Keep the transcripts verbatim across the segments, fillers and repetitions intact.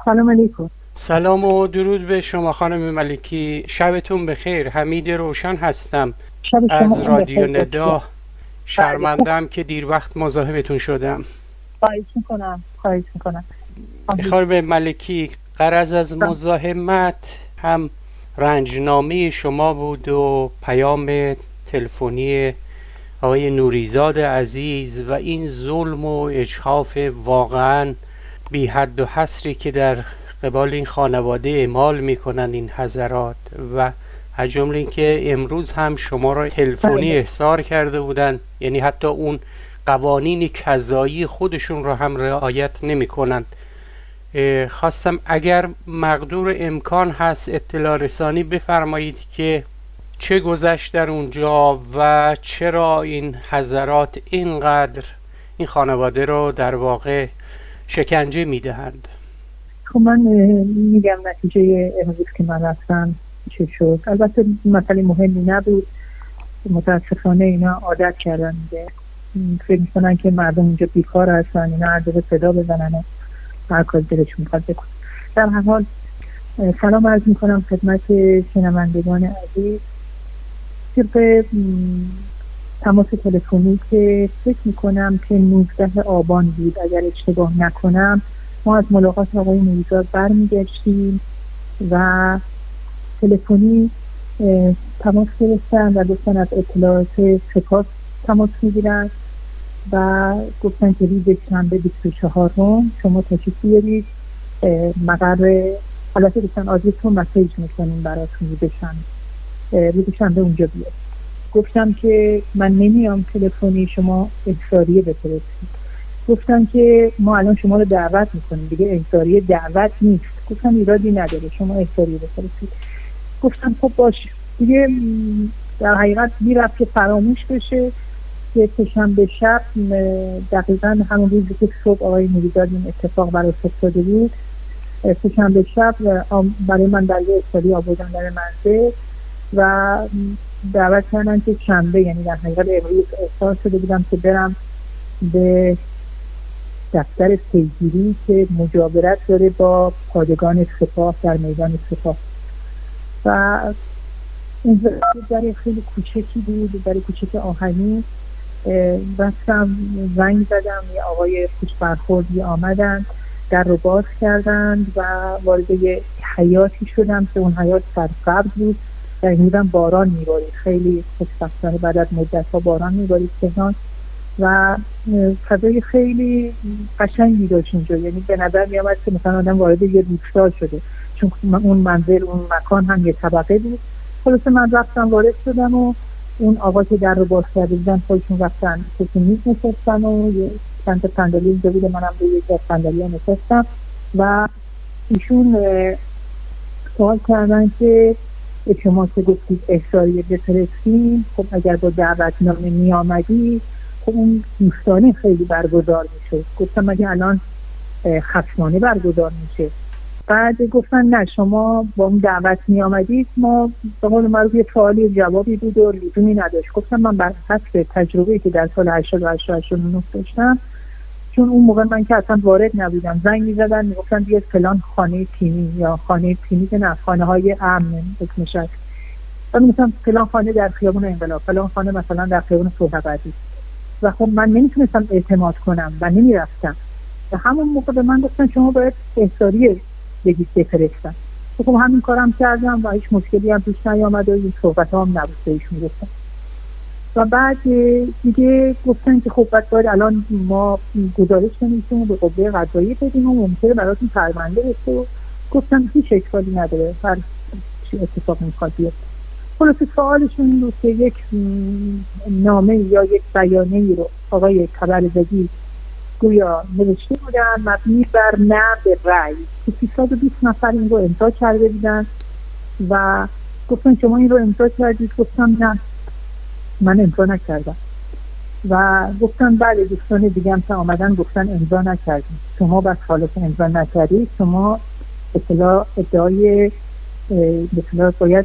سلام علیکم. سلام و درود به شما خانم ملکی. شبتون بخیر. حمید روشن هستم شب از شما هم رادیو بخیر باشه. ندا. بله، خوب. شرمندم که دیر وقت مزاحمتون شدم. خواهش میکنم خواهش میکنم خانم ملکی، غرض از مزاحمت هم رنجنامه شما بود و پیام تلفنی آقای نوریزاد عزیز و این ظلم و اجحاف واقعا بی حد و حصری که در قبال این خانواده اعمال میکنن این حضرات، و از جمله اینکه امروز هم شما را تلفنی بله. احضار کرده بودن، یعنی حتی اون قوانین قضایی خودشون را هم رعایت نمیکنند. خواستم اگر مقدور امکان هست اطلاع رسانی بفرمایید که چه گذشت در اونجا و چرا این حضرات اینقدر این خانواده رو در واقع شکنجه میدهند. خب من میگم نتیجه امروز که من رفتم چه شد. البته مسئله مهمی نبود، متاسفانه اینا عادت کردن دیگه، فکر میکنن که مردم اینجا بیکار هستن، اینا هر دقیقه صدا بزنن و هر کار دلشون میخواد بکنن. در هر حال سلام عرض میکنم خدمت شنوندگان عزیز. طبق تماس تلفنی که فکر میکنم که نوزده آبان بود اگر اشتباه نکنم، ما از ملاقات آقای نوریزاد برمیگشتیم و تلفنی تماس گرفتن و گفتن از اطلاعات سپاس تماس میگیرن و گفتن که روز شنبه بیست و چهارم شما تشریف بیارید مقر، البته گفتن آدرستون مسیج میکنیم براتون روز شنبه روز شنبه اونجا بیارید. گفتم که من نمیام تلفنی شما احضاریه بفرستید. گفتم که ما الان شما رو دعوت میکنیم دیگه، احضاریه دعوت نیست. گفتم ایرادی نداره شما احضاریه بفرستید. گفتم خب باش دیگه. در حقیقت میرفت که فراموش بشه که سه‌شنبه شب دقیقا همون روزی که صبح آقای نوریزاد این اتفاق براش افتاده بود، سه‌شنبه شب برای من در یه احضاریه آوردن در منزل و دعوت کردن که شنبه، یعنی در حقیقت امروز احضار شده بودم که برم به دفتر پیگیری که مجاورت داره با پادگان سپاه در میدان سپاه و اونجا در خیلی کوچکی بود، در کوچک آهنی. رفتم زنگ زدم، یه آقای خوش برخوردی آمدن، در رو باز کردند و وارد یه حیاتی شدم که اون حیات سرسبز بود. در این بودم باران میبارید، خیلی خوشبختانه بعد از مدت ها باران میبارید تهران و فضای خیلی قشنگی داشت اونجا، یعنی به نظر میامد که مثلا آدم وارد یه روستا شده، چون اون منزل اون مکان هم یه طبقه بود. خلاصه من رفتم وارد شدم و اون آقا که در رو باز کرده بودن خودشون رفتن که میز نشستن و یه چند تا صندلی اینجا بود، منم به یکی از صندلی‌ها نشستم و ایشون سوال کردن که شما که گفتید احضاریه بفرستیم، خب اگر با دعوتنامه می آمدی خب اون دوستانه خیلی برگزار میشه. گفتم مگه الان خصمانه برگزار میشه؟ بعد گفتن نه شما با اون دعوت می آمدید، ما به قول معروف یه سوالی جوابی بود و لزومی نداشت. گفتم من بر حسب تجربه‌ای که در سال هشتاد و هشت هشتاد و نه داشتم، چون اون موقع من که اصلا وارد نبودم، زنگ می‌زدن میگفتن بیاد فلان خانه تیمی یا خانه تیمی که نه، خانه های امن اسمش هست، و میگفتم فلان خانه در خیابون انقلاب، فلان خانه مثلا در خیابون صبح‌آبادی، و خب من نمیتونستم اعتماد کنم و نمیرفتم. و همون موقع به من گفتن شما باید احضاریه بگید بفرستن. خب همین کارم کردم و هیچ مشکلی هم پیش نیامد و این صحبت هم نبود بهشون گفتم. و بعد دیگه گفتن که خب باید الان ما گزارش کنیم به قوه قضاییه بدیم و ممکنه براتون پرونده بشه. و گفتم هیچ اشکالی نداره، هر چی اتفاق میخواد بیفته. خلاصه سوالشون این بود که یک نامه یا یک بیانیه‌ای رو آقای طبرزدی گویا نوشته بودن مبنی بر نه به رأی که سیصد و بیست نفر این رو امضا کرده بودن و گفتن شما این رو امضا کردید؟ گفتم نه من امضا نکردم. و گفتن بله دوستان دیگه هم که آمدن گفتن امضا نکردید. شما بس حالا که امضا نکردید شما اطلاع ادعای اطلاع باید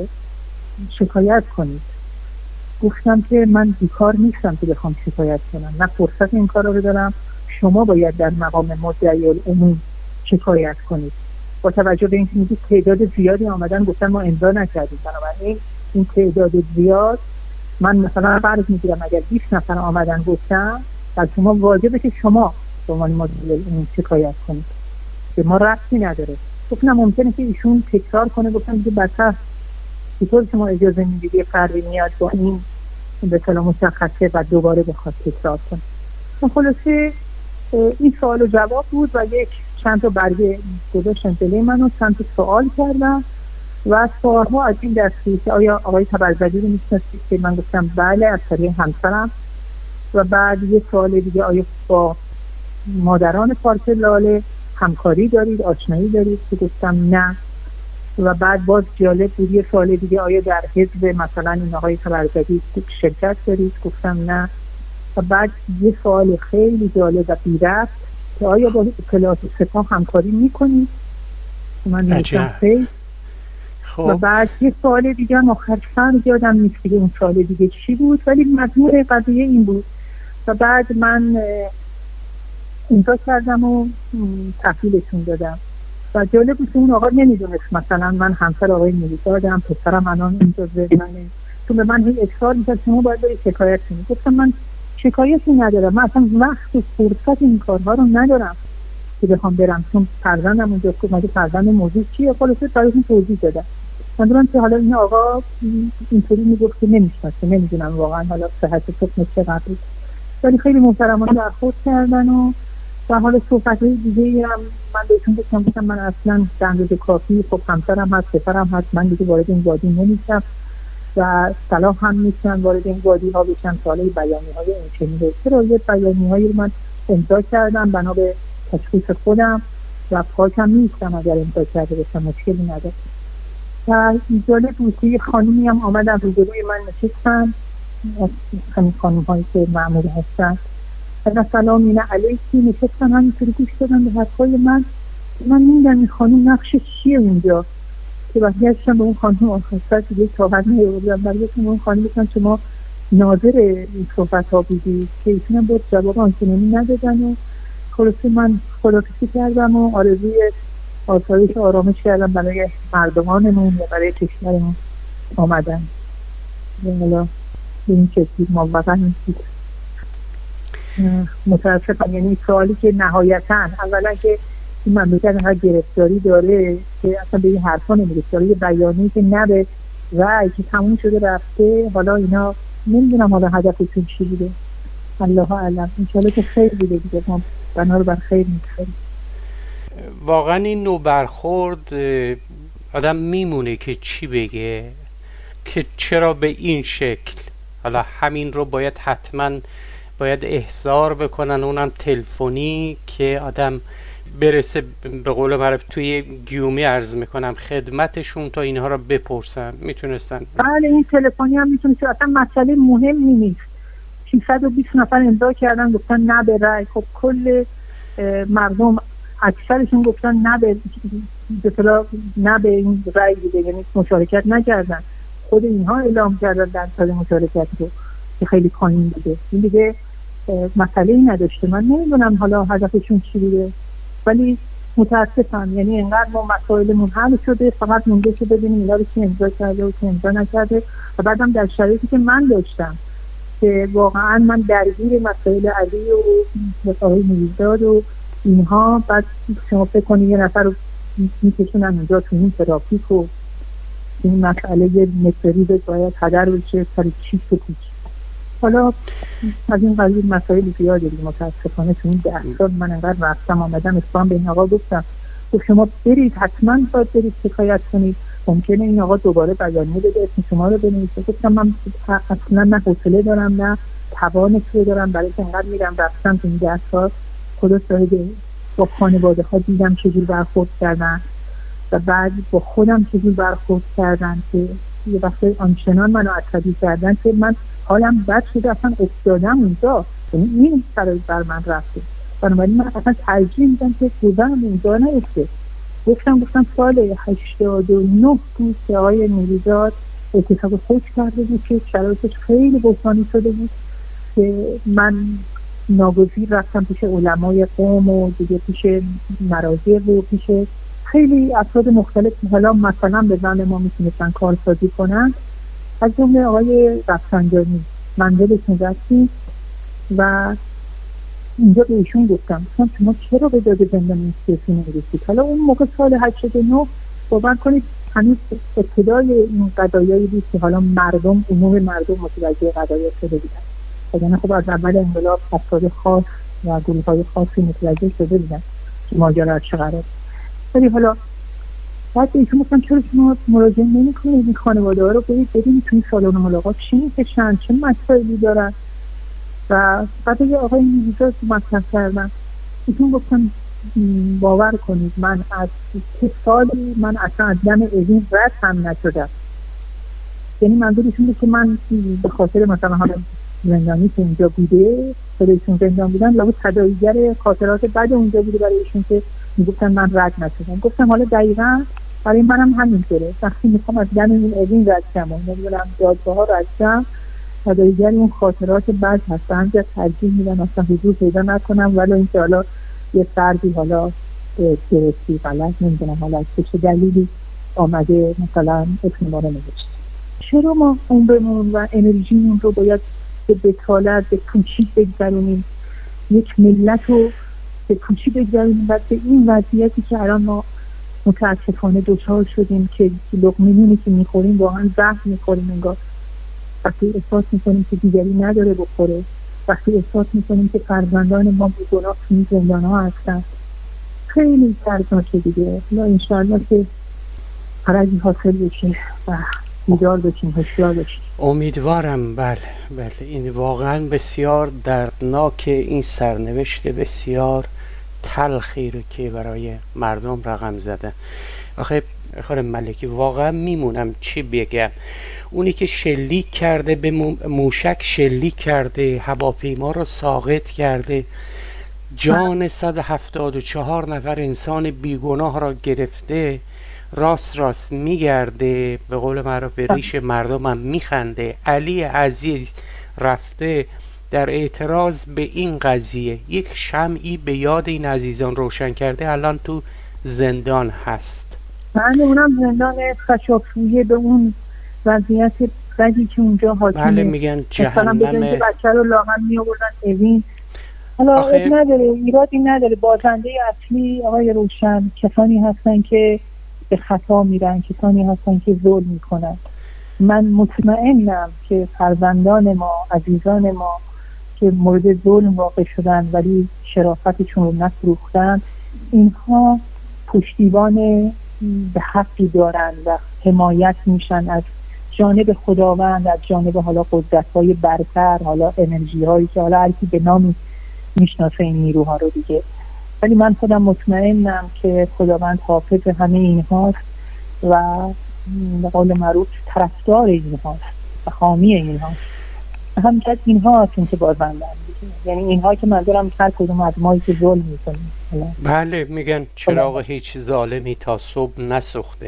شکایت کنید. گفتم که من بیکار نیستم که بخوام شکایت کنم، نه فرصت این کارا رو دارم. شما باید در مقام مدعی العموم شکایت کنید. با توجه به اینکه میگید تعداد زیادی آمدن گفتن ما امضا نکردیم، بنابراین این تعداد زیاد من مثلا فرض میگیرم اگر بیست نفر آمدن گفتن از شما واجبه که شما به عنوان مدیر این شکایت کنید که ما ربطی نداره. گفتم ممکنه که ایشون تکرار کنه. گفتم که بدتر چطور شما اجازه میدید یه فردی میاد با این به اصطلاح مشخصه و دوباره بخواد تکرار کنه. خلاصه این سوال و جواب بود و یک چند تا برگه گذاشتن جلوی من و چند تا سوال کردم و سوالها از این دستی که آیا آقای تبرزدی رو میشناسید که من گفتم بله از طریق همسرم، و بعد یه سوال دیگه آیا با مادران پارک لاله همکاری دارید، آشنایی دارید، که گفتم نه. و بعد باز جالب بود یه سوال دیگه آیا در حزب مثلا این آقای تبرزدی شرکت دارید، گفتم نه. و بعد یه سوال خیلی جالب و بی‌ربط که آیا با اطلاعات سپاه همکاری میکنید، من نوشتم خیلی. و بعد یه سوال دیگه هم آخر سر یادم نیست دیگه اون سوال دیگه چی بود، ولی مضمون قضیه این بود. و بعد من امضا کردم و تحویلشون دادم. و جالب بود که اون آقا نمیدونست مثلا من همسر آقای نوریزادم، پسرم الان اینجا زندانه، تو به من هی اصرار می‌کرد شما باید برید شکایت کنید. گفتم من شکایتی ندارم، من اصلا وقت و فرصت این کارها رو ندارم که بخوام برم، چون فرزندم اونجا که مگه فرزند موضوع چیه. خلاصه براشون توضیح دادم. من که حالا این آقا اینطوری میگفت که نمیشناسه، نمیدونم واقعا حالا صحت حکم چقدر بود، ولی خیلی محترمانه برخورد کردن. و و حالا صحبت‌های دیگه هم من بهتون گفتم گفتم من اصلا به اندازه کافی خب همسرم هست، پسرم هست، من دیگه وارد این وادی نمیشم و صلاح هم نیستن وارد این وادی ها بشن. سالای بیانی های این چنین چرا یه بیانی هایی رو من امضا کردم بنا به تشخیص خودم و پاکم نیستم اگر امضا کرده باشم، مشکلی نداره. و جالب بود که یه خانومی هم آمدن روبروی من نشستن، همین خانوم هایی که معمول هستن، و سلام اینه علیکی نشستن همینطوری گوش دادن به حرفای من. من میدم این خانوم نقشش چیه اونجا، که برگشتم به اون خانم آخر سر دیگه طاقت نیاوردم، برگشتم به اون خانم گفتم شما ناظر این صحبت ها بودی، که ایشون هم بود جواب آنچنانی ندادن. و خلاصه من خداحافظی کردم و آرزوی آسایش و آرامش کردم برای مردمانمون و برای کشورمون آمدن. حالا به این شکلی موفقا نیستید. متاسفم، یعنی سوالی که نهایتاً اولا که این مملکت اینقدر گرفتاری داره که اصلا به این حرفا نمیرسه، داره یه بیانیه‌ای که نه به رأی که تموم شده رفته، حالا اینا نمیدونم حالا هدفشون چی بوده، الله اعلم. انشالله که خیر بوده دیگه، ما بنا رو بر خیر می‌کنیم. واقعا این نوع برخورد آدم میمونه که چی بگه، که چرا به این شکل. حالا همین رو باید حتما باید احضار بکنن، اونم تلفنی، که آدم برسه به قول معروف توی گیومی عرض میکنم خدمتشون تا اینها رو بپرسن. میتونستن بله این تلفنی هم میتونه که اصلا مسئله مهمی نیست. سیصد و بیست نفر امضا کردن گفتن نه به رأی. خب کل مردم اکثرشون گفتن نه به به نه به این رأی بوده، یعنی مشارکت نکردن. خود اینها اعلام کردن درصد مشارکت رو که خیلی پایین بوده. این دیگه مسئله ای نداشته. من نمیدونم حالا هدفشون چی بوده، ولی متاسفم، یعنی انقدر ما مسائلمون حل شده، فقط مونده که ببینیم اینا رو کی امضا کرده و کی امضا نکرده. و بعدم در شرایطی که من داشتم که واقعا من درگیر مسائل علی و آقای نوریزاد و اینها، بعد شما فکر کنید یه نفر رو میکشونن اونجا تو این ترافیک و این مسئله مصری باید هدر بشه سر چیست و پیچ. حالا از این قضیه مسائل زیاده دیگه متاسفانه. تو این ده سال من انقدر رفتم آمدم اصفهان به این آقا گفتم گفت شما برید حتما باید برید شکایت کنید، ممکنه این آقا دوباره بیانیه بده اسم شما رو بنویسه. گفتم من اصلا نه حوصله دارم نه توانش رو دارم، برای که انقدر میرم رفتم تو این ده سال. خدا شاهده با خانواده ها دیدم چجور برخورد کردن و بعد با خودم چجور برخورد کردن که یه وقتی آنچنان منو عصبی کردن که من حالم بد شده، اصلا افتادم اونجا. یعنی این شرایط بر من رفته، بنابراین من اصلا ترجیح میدم که گذرم اونجا نیفته. گفتم گفتم سال هشتاد و نه بود که آقای نوریزاد اتفاق خود کرده بود که شرایطش خیلی بحرانی شده بود که من ناگزیر رفتم پیش علمای قوم و دیگه پیش مراجع و پیش خیلی افراد مختلف که حالا مثلا به زن ما میتونستن کارسازی کنن، از جمله آقای رفسنجانی. منزلشون رفتیم و اینجا به ایشون گفتم شما چرا به داده زندان سیاسی نمی‌رسید؟ حالا اون موقع سال هشتاد و نه باور کنید هنوز ابتدای این قضایایی بود که حالا مردم عموم مردم متوجه قضایا شده بودن. یعنی خب از اول انقلاب افراد خاص و گروه‌های خاصی متوجه شده بودن که ماجرا چه قراره. ولی حالا بعد ایشون گفتن چرا شما مراجعه نمی‌کنید این خانواده‌ها رو برید ببینید توی سالن ملاقات چی می‌کشن، چه مسائلی دارن. و بعد یه آقای میزا مطرح کردن، ایشون گفتن باور کنید من از سه سالی من اصلا از دم اوین رد هم نشدم. یعنی منظورشون بود که من به خاطر مثلا حالا زندانی که اونجا بوده خودشون زندان بودن لابد تداعیگر خاطرات بعد اونجا بوده برای ایشون که میگفتن من رد نشدم. گفتم حالا دقیقاً برای منم همینطوره، وقتی میخوام از دم این اوین رد شم و نمیدونم دادگاه ها رد شم تداعیگر اون خاطرات بعد هستن که ترجیح میدن اصلا حضور پیدا نکنم، ولی اینکه حالا یه فردی حالا درستی غلط نمیدونم حالا چه دلیلی آمده مثلا اسم ما رو نوشت. چرا ما عمرمون و انرژیمون رو باید به بتالت به پوچی بگذارونیم، یک ملت رو به پوچی بگذارونیم و به این وضعیتی که الان ما متاسفانه دچار شدیم که لقمه که میخوریم واقعا زهر میخوریم. انگار وقتی احساس میکنیم که دیگری نداره بخوره، وقتی احساس میکنیم که فرزندان ما بیگناه تو این زندان ها هستن، خیلی دردناکه دیگه. لا انشاءالله که فرجی حاصل بشیم و بیدار بشیم، هوشیار بشیم. امیدوارم. بله بله این واقعا بسیار دردناک، این سرنوشت بسیار تلخی رو که برای مردم رقم زده. آخه خانم ملکی واقعا میمونم چی بگم، اونی که شلیک کرده به موشک شلیک کرده، هواپیما رو ساقط کرده، جان صد و هفتاد و چهار نفر انسان بیگناه را گرفته، راست راست میگرده، به قول معروف به ریش مردم هم میخنده. علی عزیز رفته در اعتراض به این قضیه یک شمعی به یاد این عزیزان روشن کرده، الان تو زندان هست. بله اونم زندان خشابسویه، به اون وضعیت بدی که اونجا حاکمه. بله میگن جهنم. مثلا بزنید بچه رو لاغر می آوردن اوین. حالا آخه... اب نداره، ایرادی نداره. بازنده اصلی آقای روشن کسانی هستن که به خطا میرن، کسانی هستن که ظلم میکنن. من مطمئنم که فرزندان ما، عزیزان ما که مورد ظلم واقع شدن ولی شرافتشون رو نفروختن، اینها پشتیبان به حقی دارن و حمایت میشن از جانب خداوند، از جانب حالا قدرت‌های برتر، حالا انرژی‌هایی که حالا هر کی به نامی میشناسه این نیروها رو دیگه. ولی من خودم مطمئنم که خداوند حافظ همه اینهاست و به قول معروف طرفدار اینهاست و حامی اینهاست. همچنین اینها هستن که بازندن دیگه، یعنی اینها که منظورم هر کدوم از مایی که ظلم میکنیم. بله میگن چراغ هیچ ظالمی تا صبح نسوخته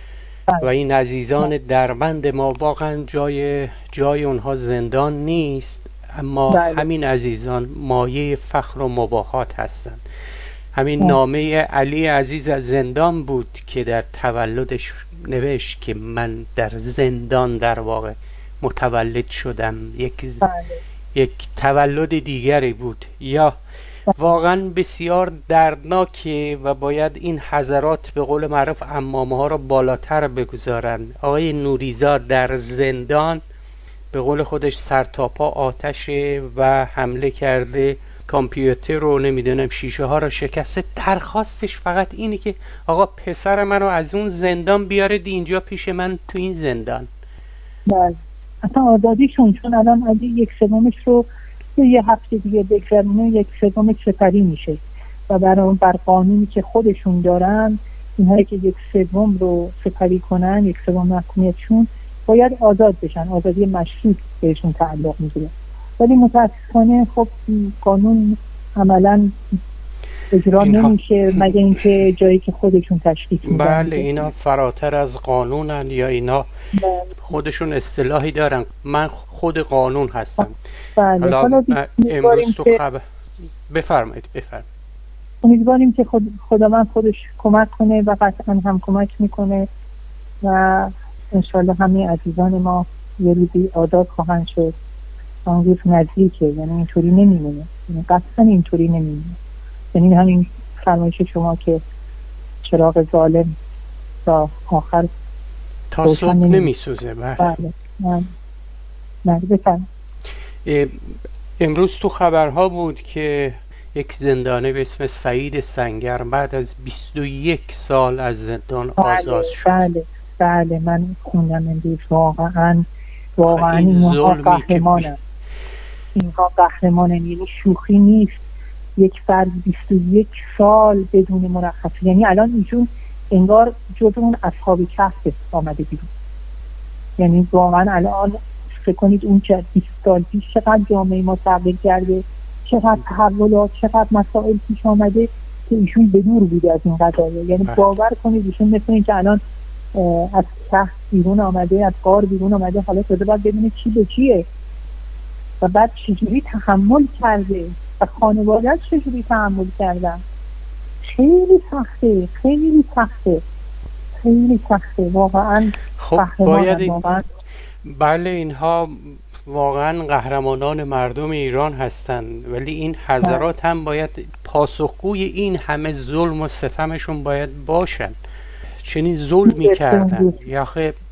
و این عزیزان دربند ما واقعا جای جای اونها زندان نیست، اما بله. همین عزیزان مایه فخر و مباهات هستند. همین نامه علی عزیز از زندان بود که در تولدش نوشت که من در زندان در واقع متولد شدم. یک ز... یک تولد دیگری بود. یا واقعا بسیار دردناکه و باید این حضرات به قول معروف عمامه ها رو بالاتر بگذارن. آقای نوریزاد در زندان به قول خودش سرتاپا آتشه و حمله کرده، کامپیوتر رو نمیدونم شیشه ها رو شکسته. درخواستش فقط اینه که آقا پسر منو از اون زندان بیارید اینجا پیش من تو این زندان. بله اصلا آزادیشون، چون الان اگه یک سومش رو یه هفته دیگه بگذارونه یک سومش سپری میشه و برای بر قانونی که خودشون دارن اینهایی که یک سوم رو سپری کنن، یک سوم محکومیتشون باید آزاد بشن، آزادی مشروط بهشون تعلق میگیره. ولی متاسفانه خب قانون عملاً اجرا اینها... نمیشه مگه اینکه جایی که خودشون تشخیص میدن. بله اینا فراتر از قانونن یا اینا خودشون اصطلاحی دارن. من خود قانون هستم. بله. حالا, حالا امروز تو خبر بفرمایید بفرمایید. امیدواریم که خود خداوند خودش کمک کنه و قطعا هم کمک میکنه و انشالله همه عزیزان ما یه روزی آزاد خواهند شد. اون روز نزدیکه، یعنی اینطوری نمیمونه، یعنی قطعا اینطوری نمیمونه. یعنی همین فرمایش شما که چراغ ظالم تا آخر تا صبح نمیسوزه. بله. نه نه بفرمایید. امروز تو خبرها بود که یک زندانی به اسم سعید سنگر بعد از بیست و یک سال از زندان بله، آزاد شد. بله بله من خوندم امروز. واقعا واقعا این اینها قهرمانن. اینها قهرمانن، یعنی شوخی نیست. یک فرد بیست و یک سال بدون مرخصی، یعنی الان ایشون انگار جز اون اصحاب کهف آمده بیرون. یعنی واقعا الان فکر کنید اون که بیست سال پیش چقدر جامعه ما تغییر کرده، چقدر تحولات، چقدر مسائل پیش آمده که ایشون بدور بوده از این قضايا. یعنی باور کنید ایشون مثل این که الان از کهف بیرون آمده، از غار بیرون آمده، حالا شده باید بدونه چی به چیه و بعد چجوری تحمل کرده و خانواده‌اش چجوری تحمل کردن. خیلی سخته، خیلی سخته، خیلی سخته واقعا. خب باید واقعا. بله اینها واقعا قهرمانان مردم ایران هستند، ولی این حضرات هم باید پاسخگوی این همه ظلم و ستمشون باید باشن. چنین ظلمی کردن. یا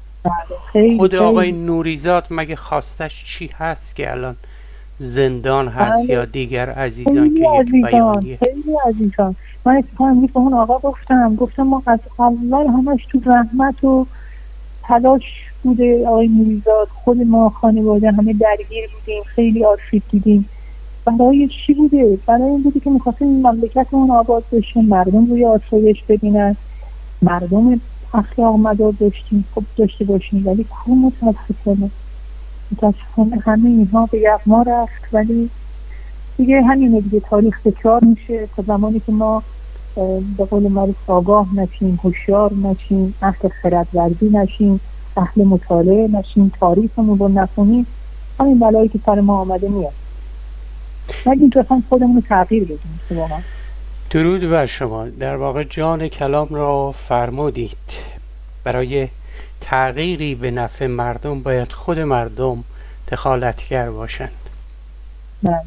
خود آقای نوریزاد مگه خواستش چی هست که الان زندان هست بله. یا دیگر عزیزان که یک بیانیه. خیلی عزیزان. من اتفاقا به اون آقا گفتم گفتم ما از اول همش تو رحمت و تلاش بوده. آقای نوریزاد، خود ما خانواده همه درگیر بودیم، خیلی آسیب دیدیم. برای چی بوده؟ برای این بوده که می‌خواستیم مملکتمون آباد بشه، مردم روی آسایش ببینن، مردم اخلاق مدار داشتیم خب داشته باشیم. ولی کو متاسفانه متاسفانه همه اینها به یغما رفت. ولی دیگه همینه دیگه، تاریخ تکرار میشه تا زمانی که ما به قول معروف آگاه نشیم، هوشیار نشیم، اهل خردورزی نشیم، اهل مطالعه نشیم، تاریخمون رو نخونیم، همین بلایی که سر ما آمده میاد. ولی بخوایم خودمون رو تغییر بدیم. واقعا درود بر شما. در واقع جان کلام را فرمودید. برای تغییری به نفع مردم باید خود مردم دخالتگر باشند. نه.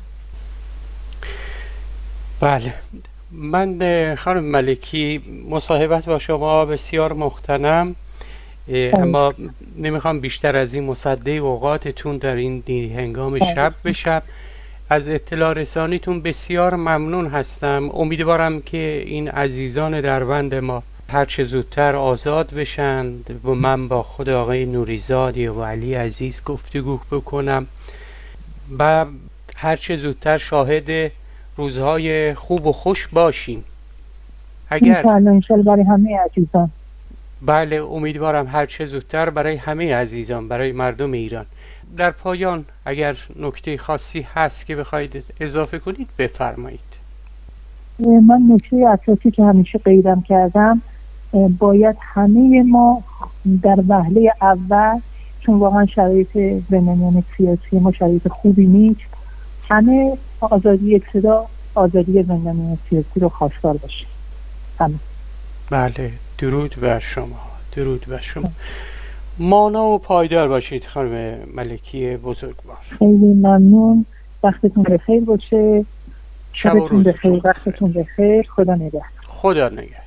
بله. من خانم ملکی مصاحبت با شما بسیار مختنم، اما نمیخوام بیشتر از این مصدق اوقاتتون در این هنگام شب به شب. از اطلاع رسانیتون بسیار ممنون هستم. امیدوارم که این عزیزان دربند ما هرچه زودتر آزاد بشند و من با خود آقای نوریزادی و علی عزیز گفتگو بکنم و هرچه زودتر شاهد روزهای خوب و خوش باشیم. اگر انشالله برای همه عزیزان. بله امیدوارم هرچه زودتر برای همه عزیزان، برای مردم ایران. در پایان اگر نکته خاصی هست که بخواید اضافه کنید بفرمایید. من نکته اساسی که همیشه قیدم کردم، باید همه ما در وهله اول، چون واقعا شرایط زندانیان سیاسی ما شرایط خوبی نیست، همه آزادی صدا، آزادی زندانیان سیاسی رو خواستار باشیم. همه. بله درود بر شما، درود بر شما. مانا و پایدار باشید خانم ملکی بزرگوار. خیلی ممنون. وقتتون بخیر باشه. شب و روزتون بخیر. وقتتون بخیر. خدا نگهدار. خدا نگهدار.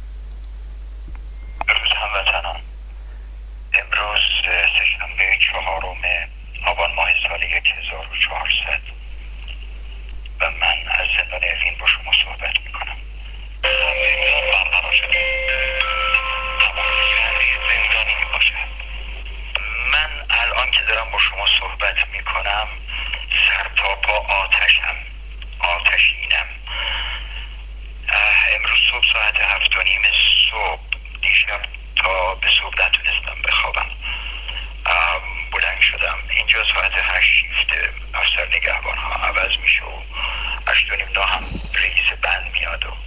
روز هموطنان، امروز سه‌شنبه چهارم آبان ماه سال هزار و چهارصد و من از زندان افین با شما صحبت میکنم. زندان برقرار شده، تمام زندانی میباشد. من الان که دارم با شما صحبت میکنم سر تا پا آتشم، آتشینم. امروز صبح ساعت هفت و نیم صبح، دیشب تا به صبح نتونستم بخوابم، بلند شدم. اینجا ساعت هشت شیفت افسر نگهبان ها عوض میشه و هشت و نیم نه هم رئیس بند میاد و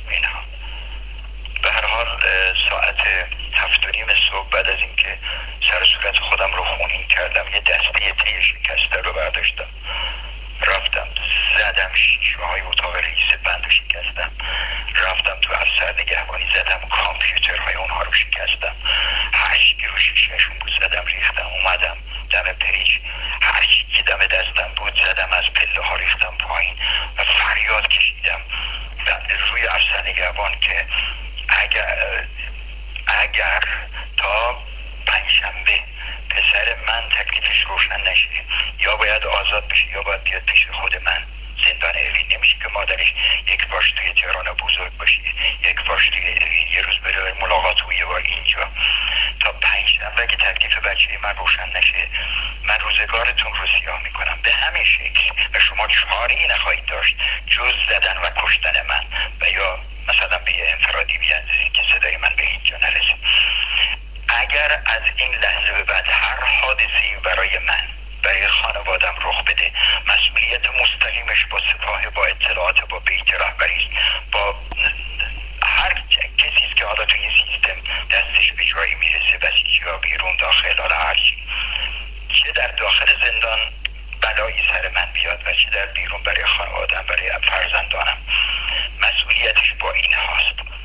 ناگهبان که اگر اگر تا پنجشنبه پسر من تکلیفش روشن نشه یا باید آزاد بشه یا باید بیاد پیش خود من زندان اوین. نمیشه که مادرش یک باش توی تهران بزرگ باشه، یک باش توی اوین، یه روز بره ملاقات و یه بار اینجا. تا پنجشنبه اگه تکلیف بچه من روشن نشه من روزگارتون رو سیاه میکنم به همین شکل و شما چاری نخواهید داشت جز زدن و کشتن من و یا مثلا به یه انفرادی بیاندازی که صدای من به اینجا نرسه. اگر از این لحظه به بعد هر حادثی برای من برای خانوادم رخ بده مسئولیت مستقیمش با سپاه، با اطلاعات، با بیت رهبری، با هر کسی است که حالا توی این سیستم دستش به جایی میرسه، بسیجی ها بیرون داخل، حالا هرچی، چه در داخل زندان بلایی سر من بیاد و چه در بیرون برای خانوادم، برای فرزندانم، مسئولیتش با این هاست.